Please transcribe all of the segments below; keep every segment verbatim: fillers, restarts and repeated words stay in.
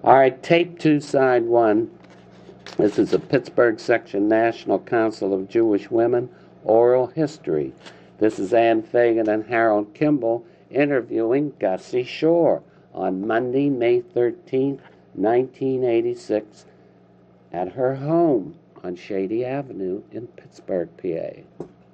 All right, tape two, side one. This is a Pittsburgh Section National Council of Jewish Women oral history. This is Ann Fagan and Harold Kimball interviewing Gussie Shore on Monday, May thirteenth, nineteen eighty-six, at her home on Shady Avenue in Pittsburgh, P A.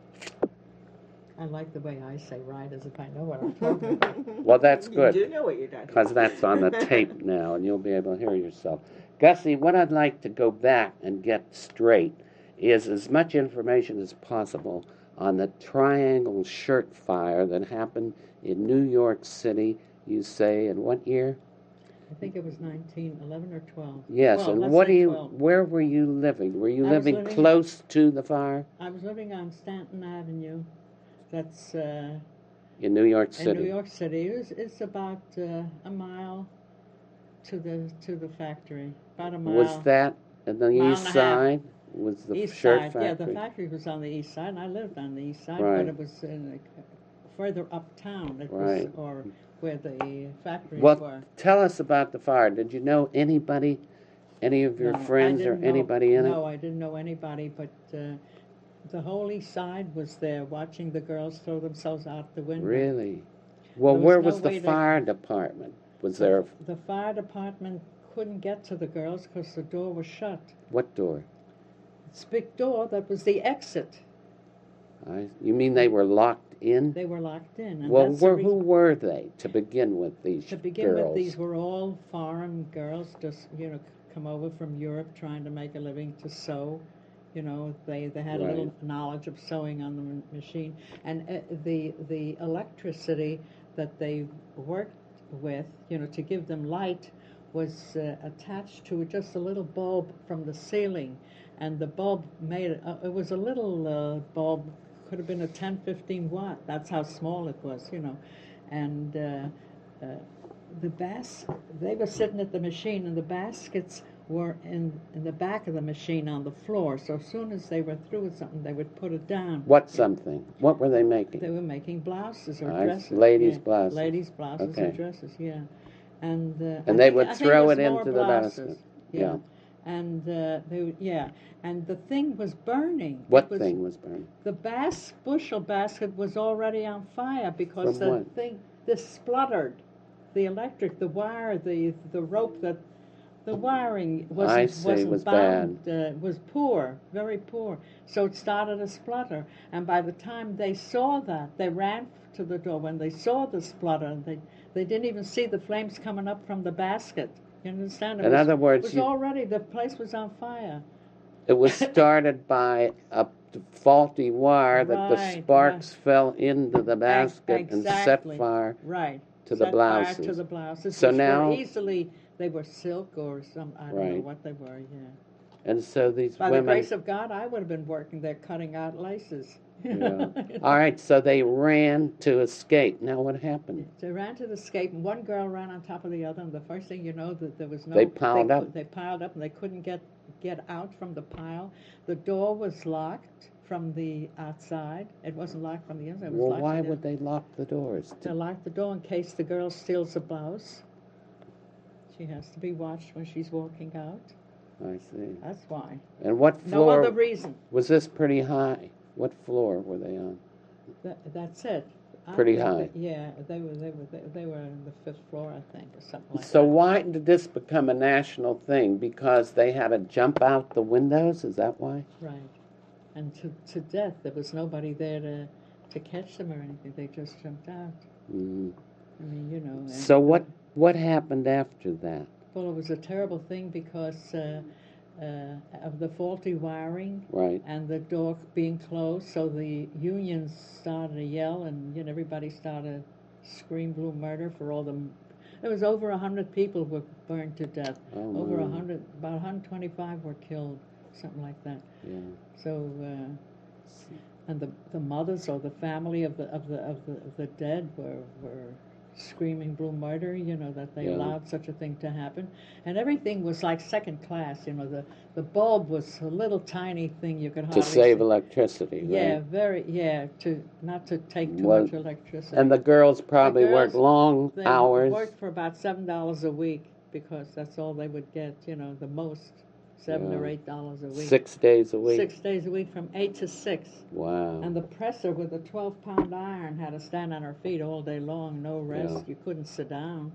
I like the way I say right as if I know what I'm talking about. Well, that's good. You do know what you're talking Because that's on the tape now, and you'll be able to hear yourself. Gussie, what I'd like to go back and get straight is as much information as possible on the Triangle Shirt Fire that happened in New York City, you say, in what year? I think it was nineteen eleven or twelve. Yes, well, and let's what do say you, twelve. where were you living? Were you I was living, living- close to the fire I was living on Stanton Avenue. That's uh, in New York in City? New York City. It was, it's about uh, a mile to the to the factory. About a mile. Was that on the Mile east and a half. side? Was the East shirt side, factory? yeah, the factory was on the east side, and I lived on the east side, Right. but it was in the, further uptown. It Right. was, or where the factories Well, were. tell us about the fire. Did you know anybody, any of your No, I friends or didn't know- anybody in No, it? I didn't know anybody, but uh, the whole east side was there watching the girls throw themselves out the window. Really? Well, There was where no was way the they- fire department? Was The- there, The fire department couldn't get to the girls because the door was shut. what door? This big door that was the exit. I, you mean they were locked in? They were locked in. And Well, that's the where, reason- who were they to begin with, these To begin girls? with, these were all foreign girls, just, you know, come over from Europe trying to make a living to sew. You know, they, they had a little Right. knowledge of sewing on the m- machine. And uh, the, the electricity that they worked with, you know, to give them light was uh, attached to just a little bulb from the ceiling. And the bulb made it, uh, it was a little uh, bulb, could have been a ten, fifteen watt. That's how small it was, you know. And uh, uh, the bas- they were sitting at the machine, and the baskets were in, in the back of the machine on the floor. So as soon as they were through with something, they would put it down. What something? What were they making? They were making blouses or I see. dresses. Ladies' yeah. blouses. Ladies' blouses Okay. or dresses, yeah. And uh, I And they think- would I think throw was it more into the blouses. basket. Yeah. Yeah. And uh, they would, yeah. And the thing was burning. What It was, thing was burning? The bas- bushel basket was already on fire because From the what? thing, this spluttered. The electric, the wire, the the rope that, the wiring wasn't I see, wasn't was bound, uh, was poor, very poor. So it started to splutter. And by the time they saw that, they ran to the door. When they saw the splutter, they they didn't even see the flames coming up from the basket. You understand? It In was, other words, it was you- already, the place was on fire. It was started by a faulty wire that the Right, sparks fell into the Ex- basket and set exactly. fire Right. to the Set fire blouses. to the blouses. So which now- were easily, they were silk or some, I don't know Right. what they were, yeah. And so these By the women... grace of God, I would have been working there cutting out laces. Yeah. All right, so they ran to escape. Now what happened? They ran to the escape, and one girl ran on top of the other, and the first thing you know, that there was no... They piled they, up? They piled up, and they couldn't get, get out from the pile. The door was locked from the outside. It wasn't locked from the inside. It was Well, locked why from the would they lock the doors? They lock the door in case the girl steals a blouse. She has to be watched when she's walking out. I see. That's why. And what No floor... other reason. Was this pretty high? What floor were they on? That, that's it. I Pretty think high. that- yeah, they were they were they, they were on the fifth floor, I think, or something like So that. why did this become a national thing? Because they had to jump out the windows? Is that why? Right. And to to death, there was nobody there to to catch them or anything. They just jumped out. Mm. I mean, you know. and- So what what happened after that? Well, it was a terrible thing because uh, uh, of the faulty wiring. Right. And the door being closed, so the unions started to yell, and you know, everybody started to scream blue murder for all the... There was over a hundred people were burned to death. Oh, over a my. hundred, about one hundred twenty-five were killed, something like that. Yeah. So, uh, and the the mothers or the family of the of the of the, of the dead were were screaming blue murder, you know, that they Yeah. allowed such a thing to happen. And everything was like second class, you know, the, the bulb was a little tiny thing you could hardly To save see. electricity, Yeah, right? very, yeah, to not to take too Well, much electricity. And the girls probably girls, worked long they hours. worked for about seven dollars a week. because that's all they would get, you know, the most, seven Yeah. or eight dollars a week. Six days a week? Six days a week from eight to six. Wow. And the presser with a twelve-pound iron had to stand on her feet all day long, no rest. Yeah. You couldn't sit down.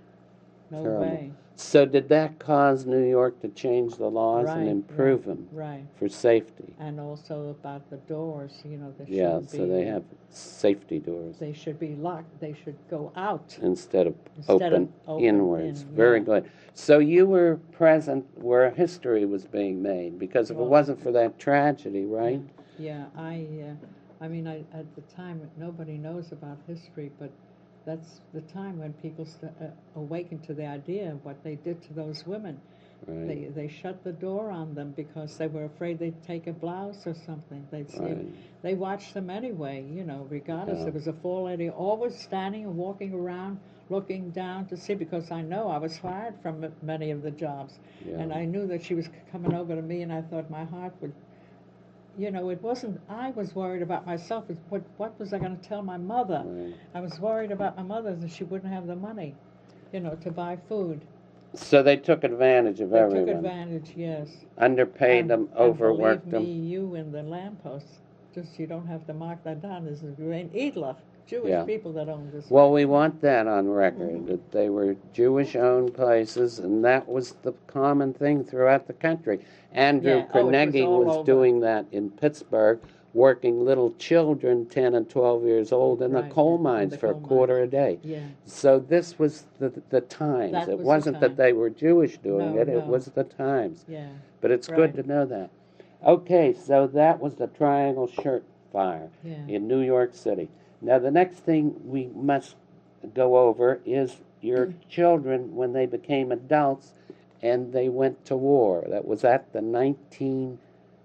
No Terrible. way. So did that cause New York to change the laws Right, and improve right, them right. for safety? And also about the doors, you know, they Yeah, shouldn't so be. they have safety doors They should be locked. They should go out. instead of Instead open, of open inwards. in, Very yeah. good. So you were present where history was being made, because if Well, it wasn't for that tragedy, right? Yeah, I, uh, I mean, I, at the time, nobody knows about history, but that's the time when people st- uh, awakened to the idea of what they did to those women. Right. They they shut the door on them because they were afraid they'd take a blouse or something. They'd see Right. them. They watched them anyway, you know, regardless. Yeah. There was a four lady always standing and walking around, looking down to see, because I know I was fired from many of the jobs. Yeah. And I knew that she was coming over to me, and I thought my heart would, you know, it wasn't, I was worried about myself. It's what, what was I going to tell my mother? Right. I was worried about my mother, that she wouldn't have the money, you know, to buy food. So they took advantage of They everyone. took advantage, yes. Underpaid And- them, and overworked believe me, them. you in the lampposts, just you don't have to mark that down. This is Grain Edloff, Jewish Yeah. people that own this. Well, we want that on record, that they were Jewish-owned places, and that was the common thing throughout the country. Andrew Yeah. Oh, it was Carnegie all was over. doing that in Pittsburgh, working little children, ten and twelve years old, in Right, the coal in mines the for a coal quarter mines. a day. Yeah. So this was the the times. That it was the wasn't time. that they were Jewish doing No, it, it no. was the times. Yeah. But it's Right. good to know that. Okay, so that was the Triangle Shirt Fire Yeah. in New York City. Now, the next thing we must go over is your children when they became adults and they went to war. That was at the nineteen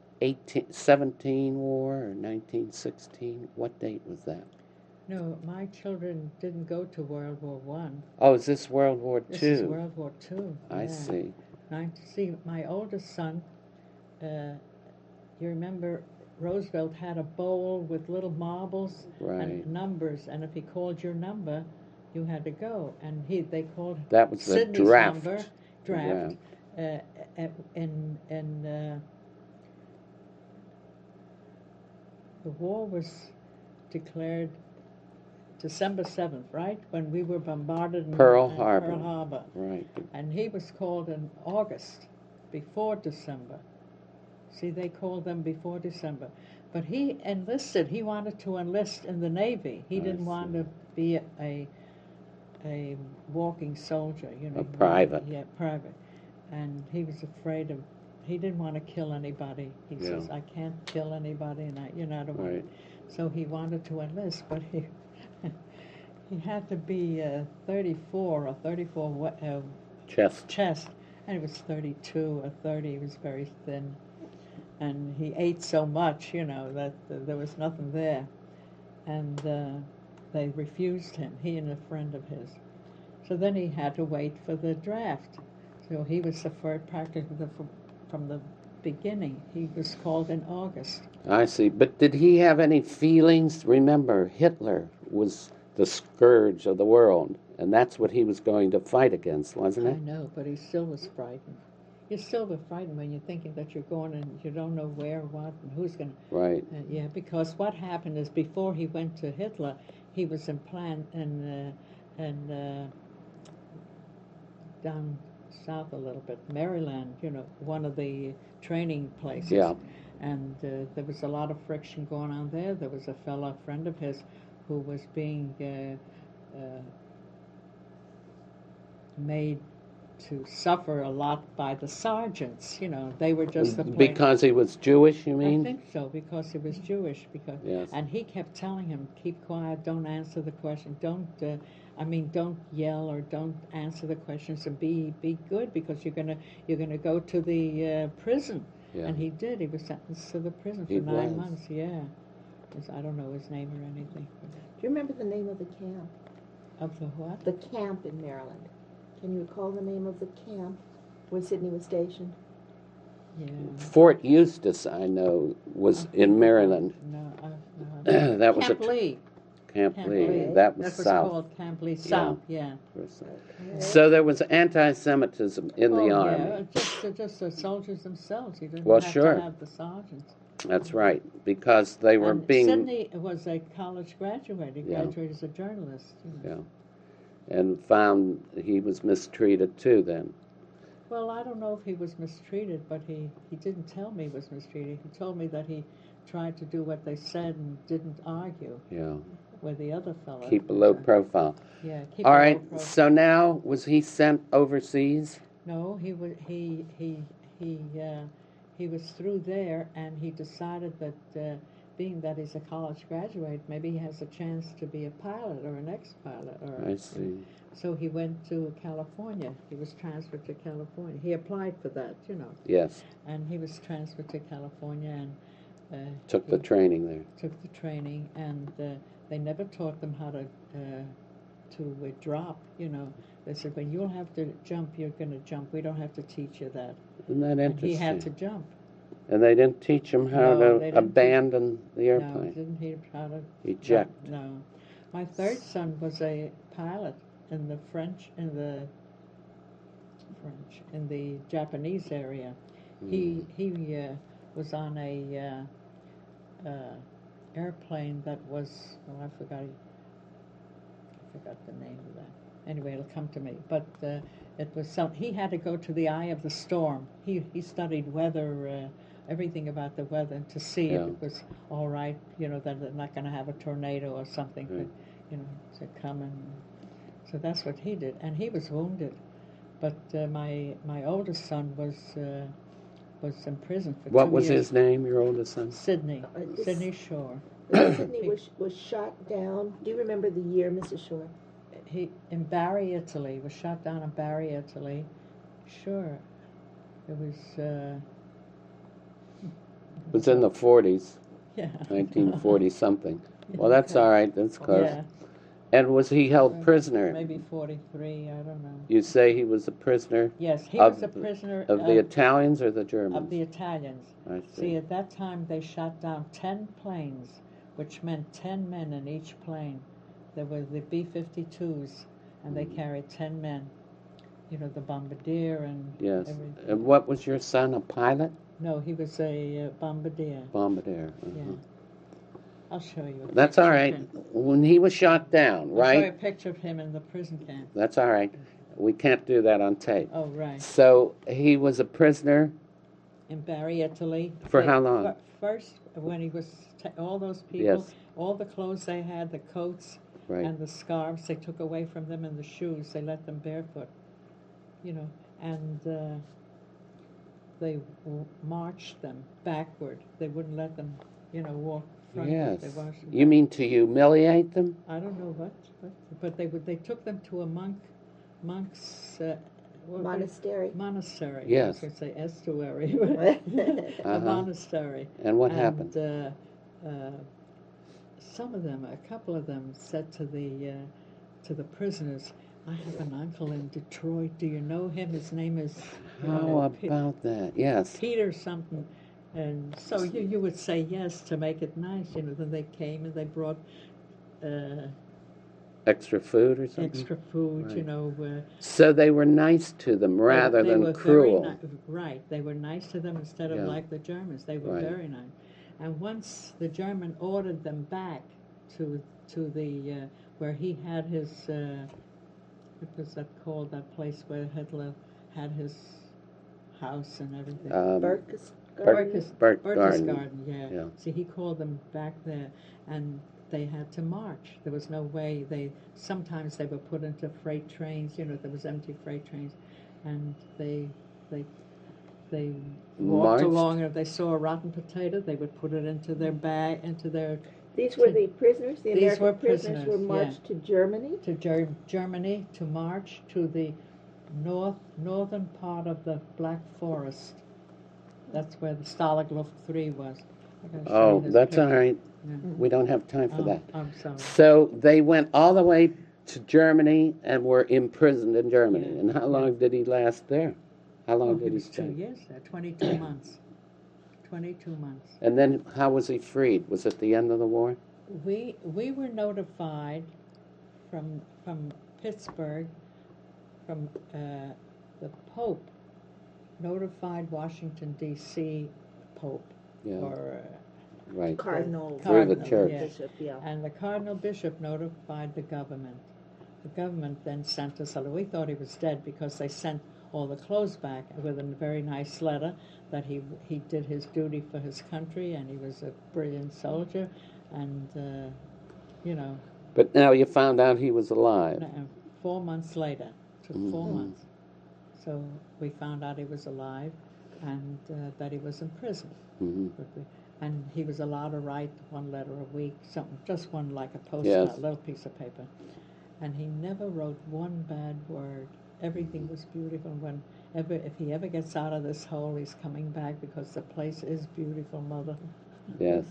seventeen war or nineteen sixteen? What date was that? No, my children didn't go to World War One. Oh, is this World War Two? This is World War Two. I yeah. see. Nine, see, my oldest son, uh, you remember Roosevelt had a bowl with little marbles Right. and numbers, and if he called your number, you had to go. And he they called That was the Sydney's draft. number, draft, Draft. uh, uh, in in uh, the war was declared December seventh, right? When we were bombarded in Pearl in Harbor. Pearl Harbor. Right. And he was called in August, before December. See, they called them before December. But he enlisted, he wanted to enlist in the Navy. He I didn't want see. to be a a walking soldier, you know. A he wanted- private. Yeah, private. And he was afraid of, he didn't want to kill anybody. He Yeah. says, I can't kill anybody, and I, you know, I don't want Right. So he wanted to enlist, but he he had to be uh, thirty-four or thirty-four wa- uh, Chest. chest, and he was thirty-two or thirty. He was very thin, and he ate so much, you know, that uh, there was nothing there. And uh, they refused him, he and a friend of his. So then he had to wait for the draft. So he was the first, practically the, from, from the beginning. He was called in August. I see. But did he have any feelings? Remember, Hitler was the scourge of the world, and that's what he was going to fight against, wasn't I it? know, but he still was frightened. You're still frightened when you're thinking that you're going and you don't know where, what, and who's going to. Right. Uh, yeah, because what happened is before he went to Hitler, he was in plan in uh, in uh, down south a little bit, Maryland. You know, one of the training places. Yeah. And uh, there was a lot of friction going on there. There was a fellow friend of his who was being uh, uh, made to suffer a lot by the sergeants. You know, they were just the plain- Because he was Jewish, you I mean? think so, because he was Jewish. Because Yes. and he kept telling him, "Keep quiet. Don't answer the question. Don't. Uh, I mean, don't yell or don't answer the questions. And be be good because you're gonna you're gonna go to the uh, prison." Yeah. And he did. He was sentenced to the prison for He nine was. months. Yeah. His- I don't know his name or anything. Do you remember the name of the camp? Of the what? The camp in Maryland. Can you recall the name of the camp where Sidney was stationed? Yeah. Fort Eustis, I know, was in Maryland. No, uh, no. That was a Camp tr- Lee. Camp, Camp Lee. Lee. That was That was south. called Camp Lee South, yeah. Okay. So there was anti-Semitism in the oh, army. yeah, just, uh, just the soldiers themselves. You didn't Well, have sure. to have the sergeants. That's right, because they were and being Sidney was a college graduate. He Yeah. graduated as a journalist. You know. yeah, and found he was mistreated too. Then Well, I don't know if he was mistreated, but he, he didn't tell me he was mistreated. He told me that he tried to do what they said and didn't argue yeah, with the other fellow. keep a low profile. Yeah, keep All a right. low profile. So now was he sent overseas? No, he was he he he uh, he was through there, and he decided that uh, being that he's a college graduate, maybe he has a chance to be a pilot or an ex-pilot. Or I see. so he went to California. He was transferred to California. He applied for that, you know, Yes, and he was transferred to California and uh, took he the training there. took the training, and uh, they never taught them how to uh, to uh, drop. You know, they said when you'll have to jump, you're going to jump. We don't have to teach you that. Isn't that And interesting? he had to jump. And they didn't teach him how No, they to didn't abandon the No, airplane. didn't he how to Eject. No. My third son was a pilot in the French in the French in the Japanese area. He he uh, was on a uh, uh, airplane that was oh I forgot I forgot the name of that. Anyway, it'll come to me. But uh, it was some. He had to go to the eye of the storm. He he studied weather, uh, everything about the weather to see Yeah. if it was all right. You know that they're not going to have a tornado or something. Right. To, you know, to come and. So that's what he did, and he was wounded. But uh, my my oldest son was uh, was in prison for What two was years. his name, your oldest son? Sydney. Uh, this- Sydney Shore. Sidney was, was shot down. Do you remember the year, Missus Shore? He in Bari, Italy. Was shot down in Bari, Italy. Sure, it was. Uh, It was in the forties, yeah. nineteen forty something. Well, that's all right. That's close. Yeah, And was he held Uh, prisoner? maybe forty-three. I don't know. You say he was a prisoner Yes, he Of was a the- prisoner of the Italians or the Germans? of the Italians. I See, see. at that time they shot down ten planes, which meant ten men in each plane. There were the B fifty-twos, and they carried ten men. You know, the bombardier and Yes. everything. And what was your son, a pilot? No, he was a uh, bombardier. Bombardier. uh-huh. Yeah. I'll show you. A That's picture all of right. him. When he was shot down, I'll show you a right? picture of him in the prison camp. That's all right. We can't do that on tape. Oh, right. So he was a prisoner In Bari, Italy. For They- how long? fir- First, when he was, ta all those people, Yes. all the clothes they had, the coats Right. and the scarves, they took away from them, and the shoes, they let them barefoot. You know, and uh, they w- marched them backward. They wouldn't let them, you know, walk front. Yes. They marched them You mean to humiliate them? I don't know what, what but they would. They took them to a monk, monk's uh, what- what- Monastery. monastery. Yes. I was going to say estuary, a Uh-huh. monastery. And what and, happened? Uh, uh, some of them, a couple of them, said to the uh, to the prisoners, "I have an uncle in Detroit. Do you know him? His name is How uh, Pe- about that? Yes. Peter something." And so you, you would say yes to make it nice, you know. Then they came and they brought uh, Extra food or something? extra food, you Right. know. Uh, So they were nice to them rather they than were cruel. Very ni- right, they were nice to them instead of Yeah. like the Germans. They were Right. very nice. And once the German ordered them back to to the uh, where he had his uh, what was that called? That place where Hitler had his house and everything. Um, Berkus Berk- Garden. Berk Berchtesgaden, Garden. yeah. Yeah. See, he called them back there, and they had to march. There was no way. They sometimes they were put into freight trains. You know, there was empty freight trains, and they they they walked Marched? along. And if they saw a rotten potato, they would put it into their bag, into their These were the prisoners. The These American were prisoners, were prisoners, yeah. marched to Germany. to Ger- Germany to march to the north northern part of the Black Forest. That's where the Stalag Luft three was. I'm gonna show you Oh, this that's all picture. right. Yeah. We don't have time for Oh, that. I'm sorry. So they went all the way to Germany and were imprisoned in Germany. Yeah. And how long did he last there? How long Oh, did he he was two stay? years there, twenty-two months. twenty-two months. And then how was he freed? Was it the end of the war? we we were notified from from Pittsburgh, from uh, the Pope notified Washington D C Pope Yeah, or right. Cardinal. Through the Cardinal, church. yeah. Bishop, yeah. And the Cardinal Bishop notified the government. The government then sent us a letter. We thought he was dead because they sent all the clothes back with a very nice letter that he he did his duty for his country and he was a brilliant soldier, and uh, you know. But now you found out he was alive. n- Four months later, took four Mhm. months. So we found out he was alive, and uh, that he was in prison. Hmm. But we- And he was allowed to write one letter a week, something, just one like a postcard, Yes. little piece of paper. And he never wrote one bad word. Everything was beautiful. When ever, if he ever gets out of this hole, he's coming back because the place is beautiful, Mother. Yes.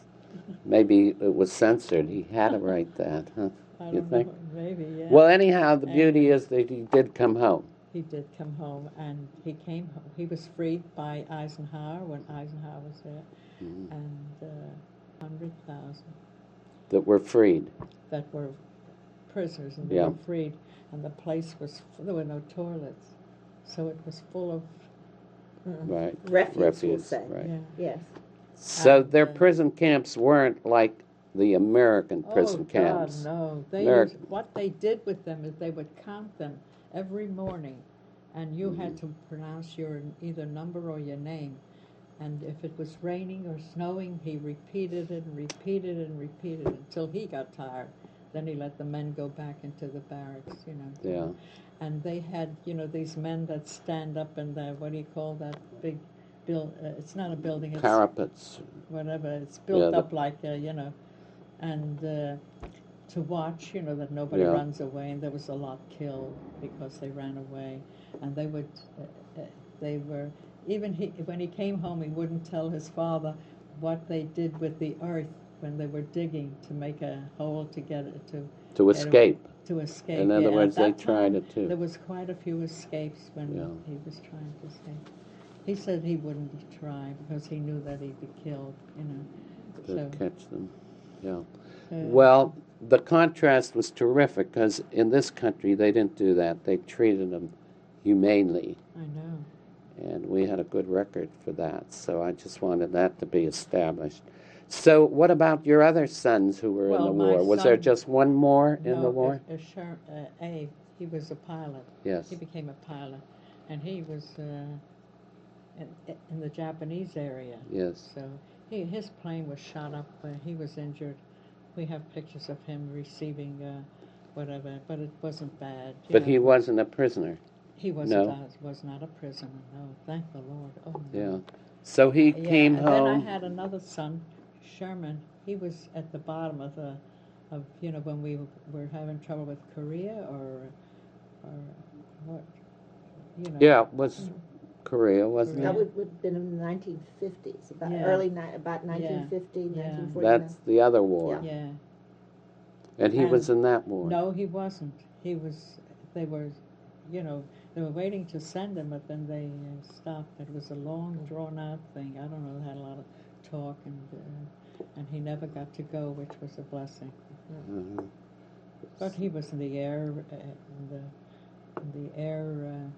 Maybe it was censored. He had to write that, huh? I You don't think? know, maybe, yeah. Well, anyhow, the beauty Anyway. is that he did come home. He did come home, and he came home. He was freed by Eisenhower when Eisenhower was there, Mhm. and uh, one hundred thousand That were freed. that were prisoners, and they Yeah. were freed. And the place was, there were no toilets, so it was full of, Mm. Right. Refuse, we'll Refuse, say. right. yeah. Yes. So And, their uh, prison camps weren't like the American prison oh, camps. God, no. They America- used, what they did with them is they would count them every morning, and you had Mm-hmm. to pronounce your either number or your name. And if it was raining or snowing, he repeated it and repeated it and repeated it until he got tired. Then he let the men go back into the barracks, you know. Yeah. And they had, you know, these men that stand up in the, what do you call that big build? Uh, it's not a building, it's Parapets. whatever. It's built Yeah, the- up like, uh, you know, and uh, to watch, you know, that nobody Yeah. runs away. And there was a lot killed because they ran away. And they would, uh, uh, they were, even he, when he came home, he wouldn't tell his father what they did with the earth when they were digging to make a hole to get it to To get escape. It, to escape. In other yeah, and words, at they that tried time, it too. There was quite a few escapes when Yeah. he was trying to escape. He said he wouldn't try because he knew that he'd be killed, you know. To So, catch them. Yeah. uh, Well, the contrast was terrific because in this country they didn't do that. They treated them humanely, I know. and we had a good record for that. So I just wanted that to be established. So, what about your other sons who were Well, in the my war? Was there son- just one more in no, the war? Uh, uh, Sher- uh, Abe, he was a pilot. Yes. He became a pilot, and he was uh, in, in the Japanese area. Yes. So he, his plane was shot up. Uh, he was injured. We have pictures of him receiving uh, whatever, but it wasn't bad. you But know. he wasn't a prisoner. He wasn't. no. Uh, was not a prisoner. No, thank the Lord. Oh no. Yeah. So he Yeah, came and home. then I had another son, Sherman. He was at the bottom of the, of you know when we were having trouble with Korea or, or what, you know. Yeah, it was Korea, wasn't That it? would, would have been in the nineteen fifties, about Yeah. early, ni- about Yeah. nineteen fifty, Yeah. nineteen forty-nine. That's the other war. Yeah. And he And- was in that war. No, he wasn't. He was. They were, you know, they were waiting to send him, but then they uh, stopped. It was a long, drawn-out thing. I don't know. They had a lot of talk, and uh, and he never got to go, which was a blessing. Uh-huh. But he was in the air, uh, in the, in the air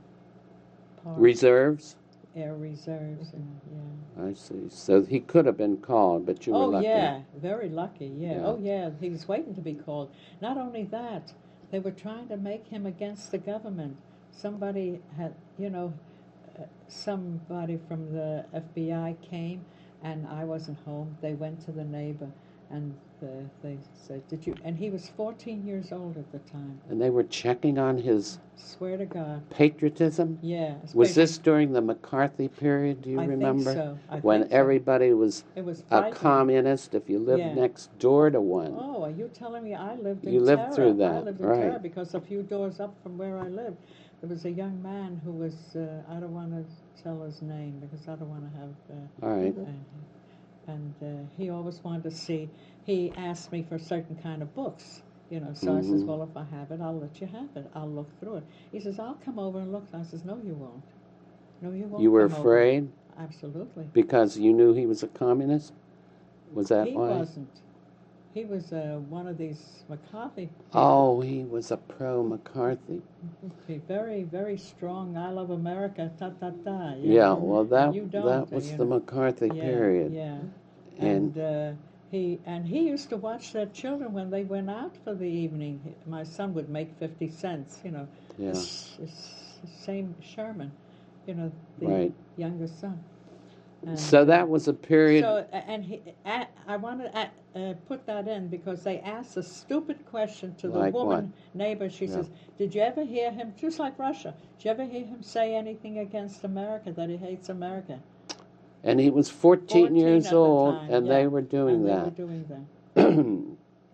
uh, part, Reserves? air reserves, and yeah. I see. So he could have been called, but you were Oh lucky. yeah, very lucky. Yeah. Yeah. Oh yeah, he was waiting to be called. Not only that, they were trying to make him against the government. Somebody had, you know, uh, somebody from the F B I came, and I wasn't home. They went to the neighbor, and uh, they said, "Did you?" And he was fourteen years old at the time. And they were checking on his Swear to God. patriotism? Yeah. Was especially- this during the McCarthy period, do you I remember? think so. I When think so. everybody was It was a frightening. communist if you lived Yeah. next door to one. Oh, are you telling me I lived in You lived terror? through I that, lived in right. terror because a few doors up from where I lived, there was a young man who was, uh, I don't want to tell his name because I don't want to have, uh, All right. uh, and uh, he always wanted to see, he asked me for certain kind of books, you know, so I says, Mhm. well, if I have it, I'll let you have it. I'll look through it. He says, I'll come over and look. I says, no, you won't. No, you won't You were come over." afraid Absolutely. because you knew he was a communist? Was that He why? wasn't. he was uh, one of these McCarthy people. Oh, he was a pro-McCarthy. Okay, very, very strong. I love America. Ta ta ta. you Yeah, know. well, that You don't, that uh, was you the know. McCarthy Yeah, period. yeah. And And uh, he and he used to watch their children when they went out for the evening. My son would make fifty cents. You know, yeah, this, this same Sherman, you know, the right. younger son. And, So uh, that was a period. So, a- and he, a I want to uh, put that in because they asked a stupid question to the Like woman neighbor. She Yeah. says, "Did you ever hear him, just like Russia? Did you ever hear him say anything against America, that he hates America?" And he was fourteen, fourteen years at the old, time, and yeah. they were doing and they that. were doing that.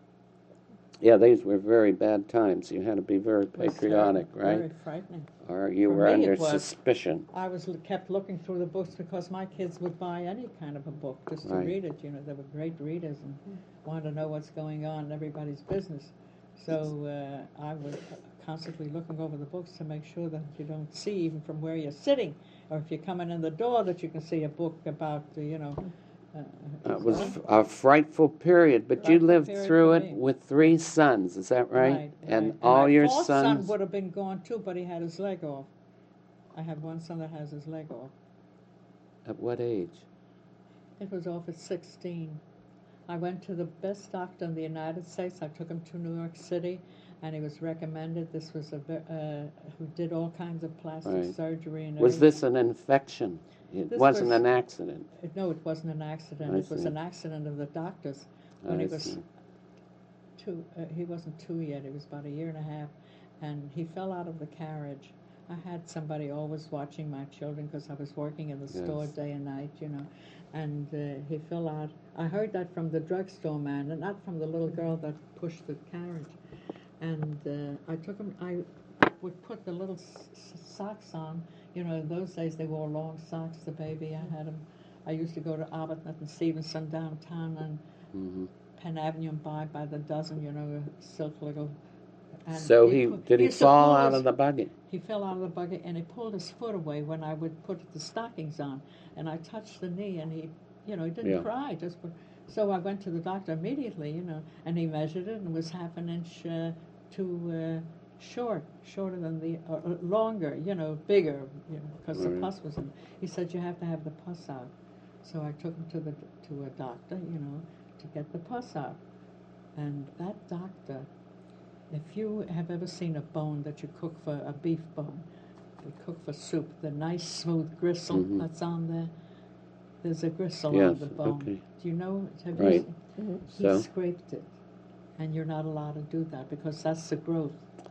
Yeah, these were very bad times. You had to be very It was patriotic, terrible, right? Very frightening. Or you For were me, under it was. suspicion. I was kept looking through the books because my kids would buy any kind of a book just to Right. read it. You know, they were great readers and wanted to know what's going on in everybody's business. So uh, I was constantly looking over the books to make sure that you don't see even from where you're sitting, or if you're coming in the door, that you can see a book about, uh, you know. Uh, It was so- f- a frightful period, but you Frightful lived period through for it me. with three sons, is that right? Right, And right. all my your fourth son sons. would have been gone too, but he had his leg off. I have one son that has his leg off. At what age? It was off at sixteen. I went to the best doctor in the United States. I took him to New York City, and he was recommended. This was a ve- uh, who did all kinds of plastic Right. surgery and Was everything. this an infection? It This wasn't was- an accident. Uh, No, it wasn't an accident. I it was see. an accident of the doctors when I he was see. two. Uh, he wasn't two yet. He was about a year and a half, and he fell out of the carriage. I had somebody always watching my children because I was working in the store Yes. day and night, you know. And uh, he fell out. I heard that from the drugstore man, and not from the little girl that pushed the carriage. And uh, I took him. I would put the little s- s- socks on. You know, in those days they wore long socks. The baby, I had him. I used to go to Arbuthnot and Stevenson downtown and hmm Penn Avenue and buy by the dozen. You know, silk little. And So he pu- did he used to fall pull out his- of the buggy? He fell out of the buggy and he pulled his foot away when I would put the stockings on, and I touched the knee and he, you know, he didn't Yeah. cry. Just put, so I went to the doctor immediately, you know, and he measured it and it was half an inch uh, too uh, short, shorter than the uh, uh, longer, you know, bigger, you know, because the Right. pus was in. He said you have to have the pus out. So I took him to the to a doctor, you know, to get the pus out, and that doctor. If you have ever seen a bone that you cook for a beef bone, you cook for soup, the nice smooth gristle Mhm. that's on there, there's a gristle Yes, on the bone. okay. Do you know? Have Right. You seen? Mhm. He So? scraped it, and you're not allowed to do that because that's the growth.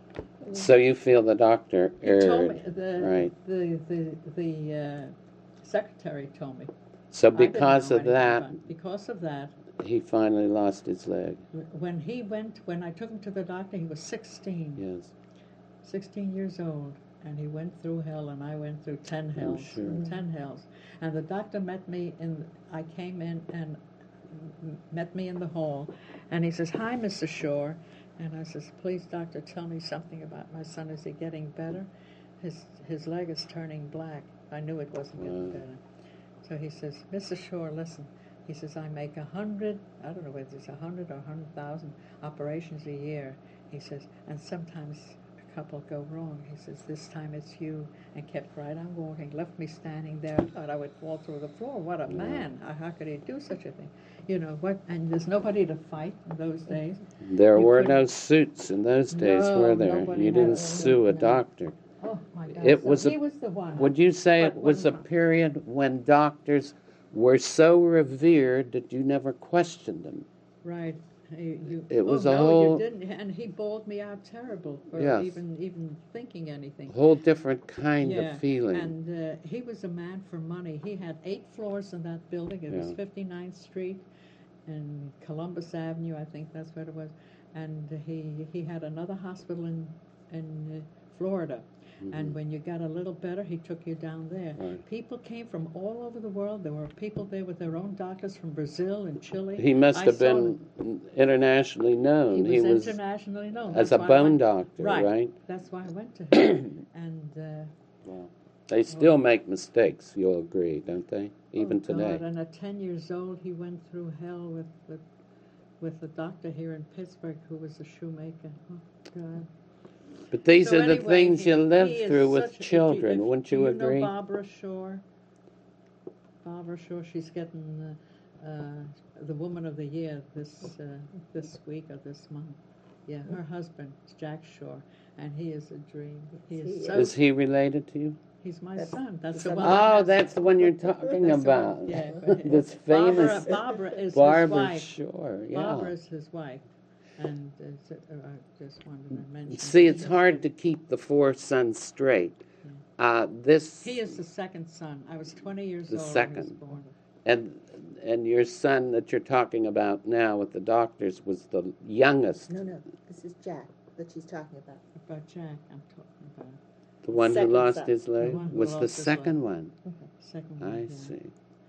So you feel the doctor He told me erred, the right? the the the uh, secretary told me. So I didn't because know of anything that, about it. because of that, he finally lost his leg. when he went, when I took him to the doctor, he was sixteen. Yes. sixteen years old, and he went through hell, and I went through ten hells, sure. ten hells. And the doctor met me in. I came in and m- met me in the hall, and he says, "Hi, Missus Shore," and I says, "Please, doctor, tell me something about my son. Is he getting better? His his leg is turning black." I knew it wasn't getting Wow. better. So he says, "Missus Shore, listen." He says, "I make a hundred. I don't know whether it's a hundred or a hundred thousand operations a year." He says, "And sometimes a couple go wrong." He says, "This time it's you," and kept right on walking. Left me standing there. I thought I would fall through the floor. What a Yeah. man! How how could he do such a thing? You know what? And there's nobody to fight in those days. There You were couldn't- no suits in those days, No, were there? nobody You had didn't a- sue a no. doctor. Oh my God! It so was a- he was the one. Would you say it But was a when- period when doctors were so revered that you never questioned them? Right. Hey, you, It was oh, a no, whole- you didn't, and he bawled me out terrible for Yes. even even thinking anything. A whole different kind yeah, of feeling. and uh, he was a man for money. He had eight floors in that building. It was Yeah. fifty-ninth Street and Columbus Avenue, I think that's what it was. And he he had another hospital in in uh, Florida. And when you got a little better, he took you down there. Right. People came from all over the world. There were people there with their own doctors from Brazil and Chile. He must I have saw been internationally known. He was internationally known. as That's a why I bone went- doctor, right. right? That's why I went to him. and uh, Well, they still make mistakes, you'll agree, don't they? Even oh today. God, and at ten years old, he went through hell with, with with a doctor here in Pittsburgh who was a shoemaker. Oh, God. But these So are the anyway, things he- you live he is through with such a- do you- children, if- wouldn't do you you agree? know Barbara Shore? Barbara Shore, she's getting uh, uh, the Woman of the Year this uh, this week or this month. Yeah, her husband is Jack Shore, and he is a dream. He He is so. Is he related to you? He's my That's- son. That's he's the a one. mother. that Oh, has- that's the one you're talking that's the one- about. Yeah, but This Barbara, famous Barbara is his Barbara wife. Shore, Barbara yeah. is his wife, and uh, so- uh, I just wanted to mention. See, he it's is hard the- to keep the four sons straight. Uh, this He is the second son. I was twenty years The old when he was second. born. and and your son that you're talking about now with the doctors was the youngest, No, no, this is Jack that she's talking about. About Jack, I'm talking about. the one who Second lost son. his leg. The one who Was the lost his second leg. one? Second I one, yeah. see.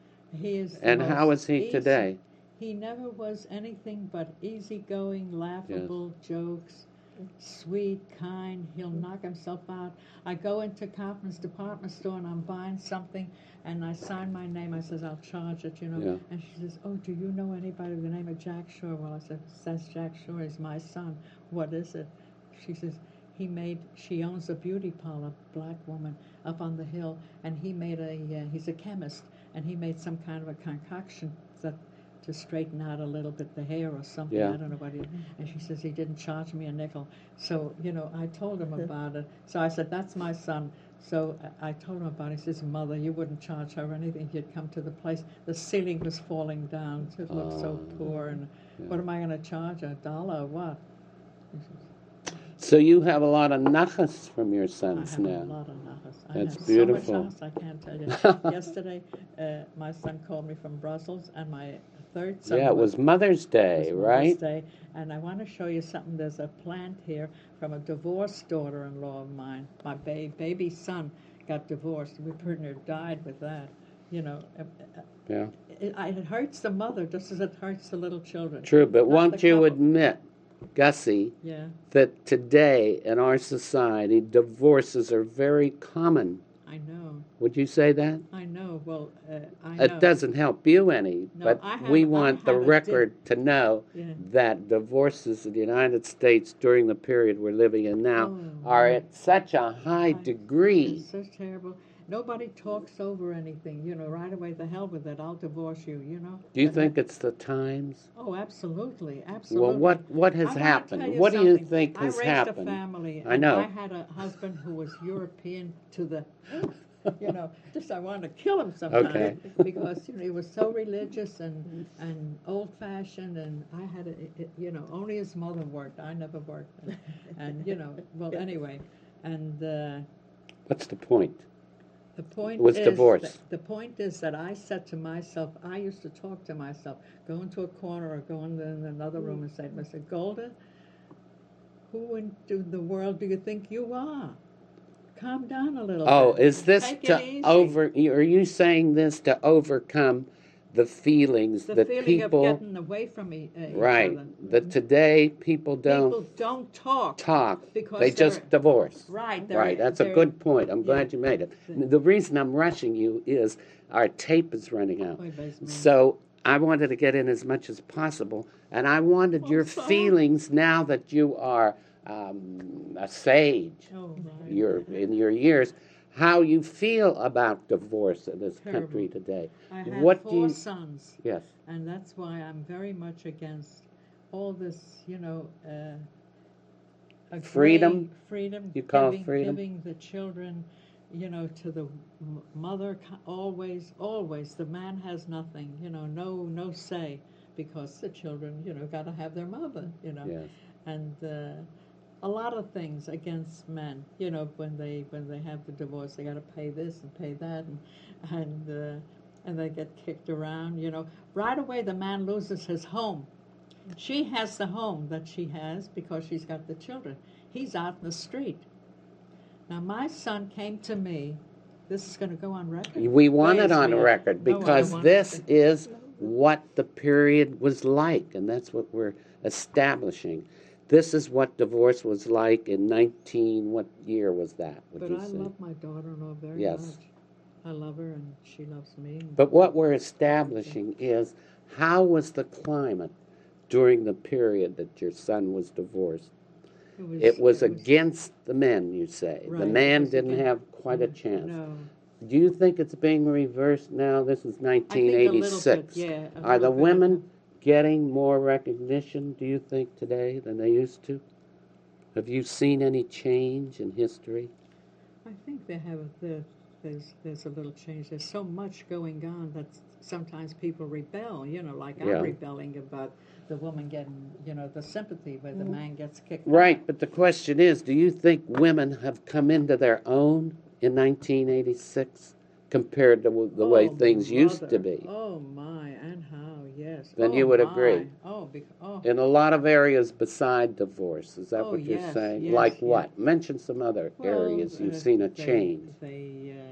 He is. the And how most is he easy- today? He never was anything but easygoing, laughable jokes, sweet, kind. He'll knock himself out. I go into Kaufman's department store and I'm buying something, and I sign my name. I says I'll charge it, you know. Yeah. And she says, "Oh, do you know anybody with the name of Jack Shore?" Well, I said, "Says Jack Shore. He's my son. What is it?" She says, "He made. She owns a beauty parlor, black woman, up on the hill, and he made a. Uh, he's a chemist, and he made some kind of a concoction that." To straighten out a little bit the hair or something. Yeah. I don't know what he. And she says he didn't charge me a nickel. So you know, I told him about it. So I said that's my son. So I I told him about it. He says, "Mother, you wouldn't charge her anything. He'd come to the place. The ceiling was falling down. It looked so Oh, poor. And yeah. what am I going to charge her? A dollar or what?" He says, So you have a lot of nachas from your I sons have a now. lot of nachas. I That's have beautiful. so much house, I can't tell you. Yesterday, uh, my son called me from Brussels, and my third son. Yeah, it was Mother's Day, It was right? Mother's Day, and I want to show you something. There's a plant here from a divorced daughter-in-law of mine. My ba- baby son got divorced. We pretty near died with that. You know, uh, uh, Yeah. it, it hurts the mother just as it hurts the little children. True, but Not won't the you couple. admit, Gussie, Yeah, that today in our society divorces are very common? I know. Would you say that? I know. Well, uh, I know. It doesn't help you any, No, but I have- we I want the have a di- record to know Yeah. that divorces in the United States during the period we're living in now Oh, are my. at such a high I- degree. It's so terrible. Nobody talks over anything. You know, right away, the hell with it. I'll divorce you. You know. Do you But- think it's the times? Oh, absolutely, absolutely. Well, what what I has wanna happened? tell you What do you something. think I has raised happened? a family. I and know. I had a husband who was European to the, you know, just I wanted to kill him sometimes Okay. because you know he was so religious and and old fashioned, and I had a, it, you know only his mother worked. I never worked, and, and you know well anyway, and. Uh, What's the point? The point Was is divorce. that- the point is that I said to myself, I used to talk to myself, go into a corner or go into another room and say to myself, Golda, who in the world do you think you are? Calm down a little Oh, bit. is this Take it to easy. over? Are you saying this to overcome the feelings the that feeling people, of getting away from e- uh, each right? other. That today people don't People don't talk. talk; because they they're- just divorce. Right. they're- Right, that's a they're- good point. I'm yeah. glad you made it. The- The reason I'm rushing you is our tape is running out. Oy vey's man. So I wanted to get in as much as possible, and I wanted Oh, your so? feelings now that you are um, a sage, Oh, right. you're in your years, how you feel about divorce in this country Terrible. today. I have What do four you- sons. Yes. And that's why I'm very much against all this, you know, uh, a Freedom? gray- freedom, You call it giving, freedom? giving the children, you know, to the m- mother. co- Always, always, the man has nothing, you know, no, no say, because the children, you know, got to have their mother, you know, Yes. and. Uh, a lot of things against men, you know, when they when they have the divorce, they got to pay this and pay that, and and uh, and they get kicked around, you know. Right away, the man loses his home. She has the home that she has because she's got the children. He's out in the street. Now, my son came to me. This is going to go on record. We want it Please, on we- record no, I don't because want this it. is what the period was like, and that's what we're establishing. This is what divorce was like in nineteen, what year was that, would But you I say? love my daughter-in-law very Yes. much. I love her, and she loves me. But what we're establishing is how was the climate during the period that your son was divorced? It was, It was against the men, you say. Right, The it man was didn't against- have quite a chance. No. Do you think it's being reversed now? This is nineteen eighty-six. yeah, a Are the little bit of- women getting more recognition, do you think, today than they used to? Have you seen any change in history? I think they have the there's there's a little change. There's so much going on that sometimes people rebel. You know, like Yeah. I'm rebelling about the woman getting, you know, the sympathy where the man gets kicked out. Right, but the question is, do you think women have come into their own in nineteen eighty-six compared to w- the way Oh, things used to mother. be? Oh my, and how? Yes. Then oh, you would my. agree. Oh, bec- oh. In a lot of areas beside divorce, is that Oh, what you're yes, saying? yes, Like yes. what? Mention some other Well, areas you've uh, seen a they- change. They. Uh,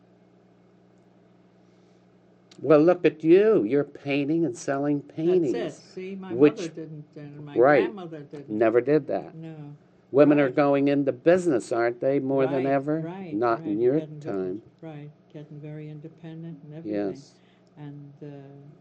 Well, look at you. You're painting and selling paintings. That's it. See, my which- mother didn't, and my Right. grandmother didn't. Never did that. No. Women are Right. going into business, aren't they, more than Right, ever? Right. Not right, in your getting good- time. Right. Getting very independent and everything. Yes. And uh,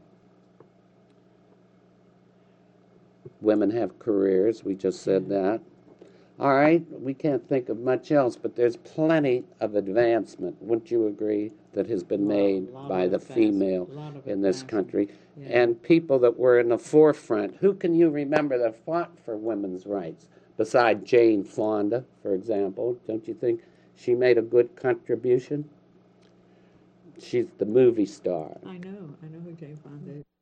Women have careers. We just said that. All right. We can't think of much else, but there's plenty of advancement. Wouldn't you agree that has been Lot- made lot by of the advance- female lot of in this advancement. country? Yeah. And people that were in the forefront. Who can you remember that fought for women's rights? Beside Jane Fonda, for example. Don't you think she made a good contribution? She's the movie star. I know, I know who Jane Fonda is.